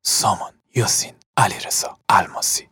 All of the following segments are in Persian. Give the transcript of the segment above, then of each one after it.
سامان یاسین علیرضا الماسی.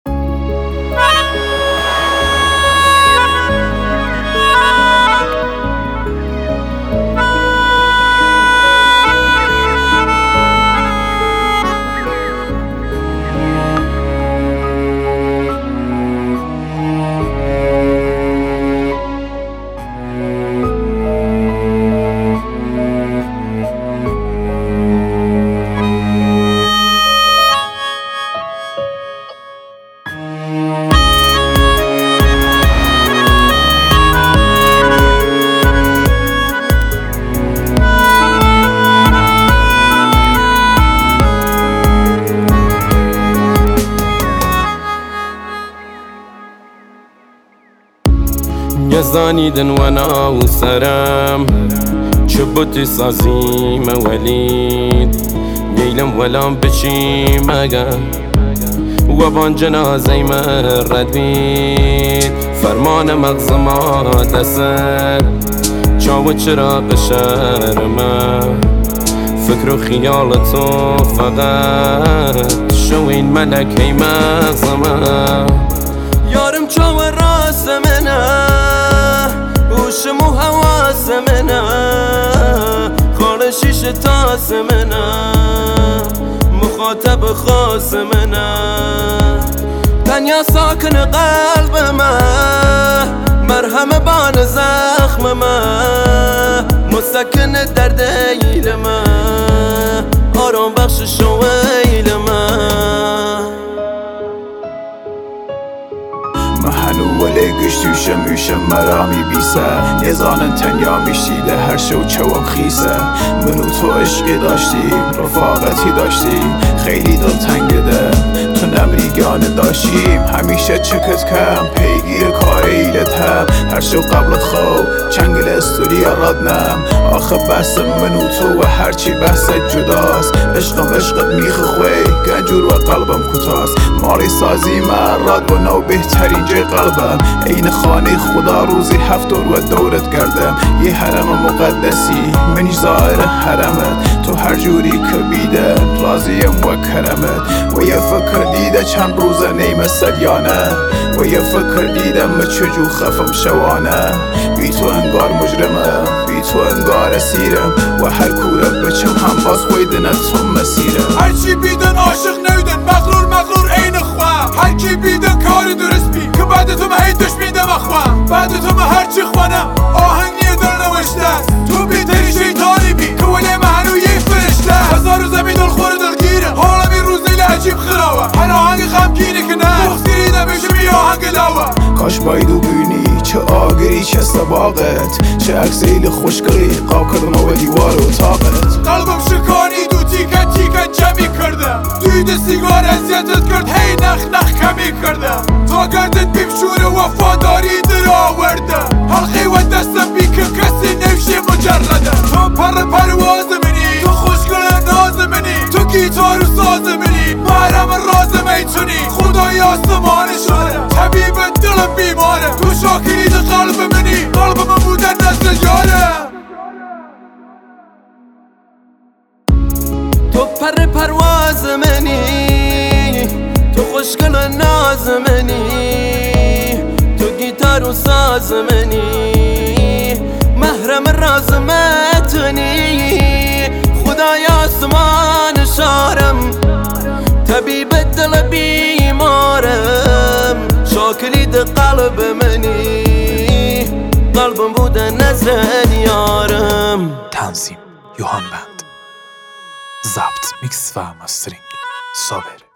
يزانيدن وانا وسرم شبوتي سازيم وليد يلم ولام بشي مگم وبان جنازي مرد بید فرمان مغز ما دست چاو چراغ شرمه فکر و خیال تو فقط شوین ملکه مغزمه یارم چاو راست منه هوشم و حواس منه خانه شیش تاس منه مخاطب خاص منه تنیا ساکن قلب من مرهم بان زخم من مسکن درد ایل من آرام بخش شویل من هنو ولی گشتوشم اوشم مرامی بیسه نزانن تنیا میشیده هر شو چوام خیسه منو تو عشقی داشتیم رفاقتی داشتیم خیلی دل تنگده تو نمریگانه داشتیم همیشه چکت کم پیگیر کار ایلتم هر شو قبلت خو چنگل استوری ردنم آخه بحث منو تو و هرچی بحثت جداست عشقت میخ خوی گنجور و قلبم کتاست مالی سازی من رد و نو بهترین جای قلبم این خانه خدا روزی 7 دور و دورت کردم یه حرم مقدسی منیش ظاهر حرمت تو هر جوری که بیده راضیم و کرمت و یه فکر دیده چند روزه نیمه سلیانه و یه فکر دیدم چجو خفم شوانه بی تو انگار مجرمه بی تو انگار اسیرم و هر کورت بچم هم باز خویدنت تو مسیرم هرچی بیدن عاشق نویدن مغرور این خواه هر کی بیدن کاری درست بی که بعد تو هی دش میدم اخواه بعد تو هرچی خوانم آهنگی در نوشته است تو بیتری شیطانی بی که ولی هنو یه فرشته هزار زمین دل خوره دلگیره حالا می روزی عجیب خراوه هر آهنگ غمگینی که نه بخصیریده بشه بی آهنگ لاوه کاش بایدو بینی چه آگری چه سباقت چه اکسیل خوشگلی قاب کردم و دیوار و طاقت قلبم شکانی دو تیکت جمعی کردم دویده سیگار ازیتت کرد هی نخ کمی کردم تا گردت بیم شور وفاداری در آوردم حلقی و دستم بی که کسی نوشی مجرده تو پرواز منی تو خوشگل ناز منی تو گیتار و ساز منی محرم راز میتونی خدای آسمان شاره طبیب دلم بیماره تو شاکرید قلب منی قلب من بودن نزد یاره تو پرواز منی تو خوشگل ناز منی تو گیتار و ساز منی محرم راز متنی خدای آسمان شارم طبیب دل بیمارم شاکرید قلب منی قلبم بوده نزد یارم. تنظیم یوهان بند، ضبط میکس و مسترینگ صابر.